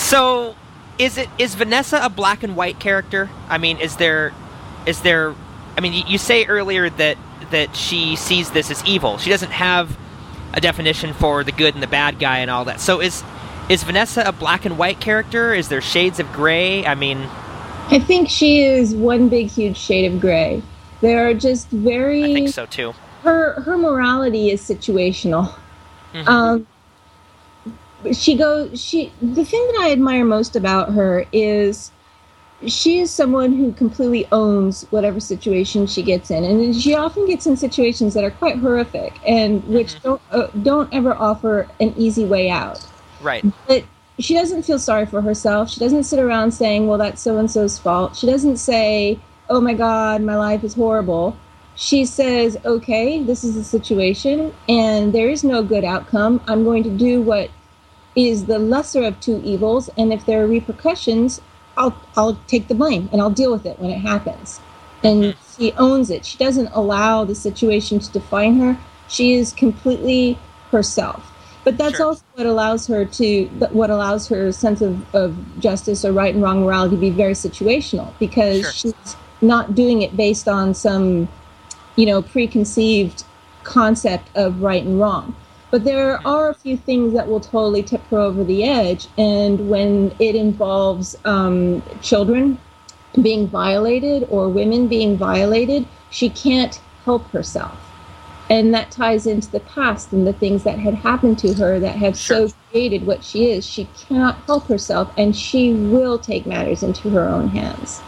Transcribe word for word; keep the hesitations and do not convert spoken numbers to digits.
So, is it is Vanessa a black and white character? I mean, is there is there? I mean, you, you say earlier that that she sees this as evil. She doesn't have a definition for the good and the bad guy and all that. So, is is Vanessa a black and white character? Is there shades of gray? I mean, I think she is one big, huge shade of gray. There are just very. I think so too. Her her morality is situational. Mm-hmm. Um, she goes. She the thing that I admire most about her is she is someone who completely owns whatever situation she gets in, and she often gets in situations that are quite horrific and which mm-hmm. don't uh, don't ever offer an easy way out. Right. But she doesn't feel sorry for herself. She doesn't sit around saying, "Well, that's so and so's fault." She doesn't say, "Oh my God, my life is horrible." She says, "Okay, this is the situation, and there is no good outcome. I'm going to do what is the lesser of two evils, and if there are repercussions, I'll I'll take the blame, and I'll deal with it when it happens." And she owns it. She doesn't allow the situation to define her. She is completely herself. But that's sure. also what allows her to, what allows her sense of, of justice or right and wrong morality to be very situational, because sure. she's not doing it based on some, you know, preconceived concept of right and wrong. But there are a few things that will totally tip her over the edge, and when it involves um, children being violated or women being violated, she can't help herself. And that ties into the past and the things that had happened to her that have sure. so created what she is. She cannot help herself, and she will take matters into her own hands.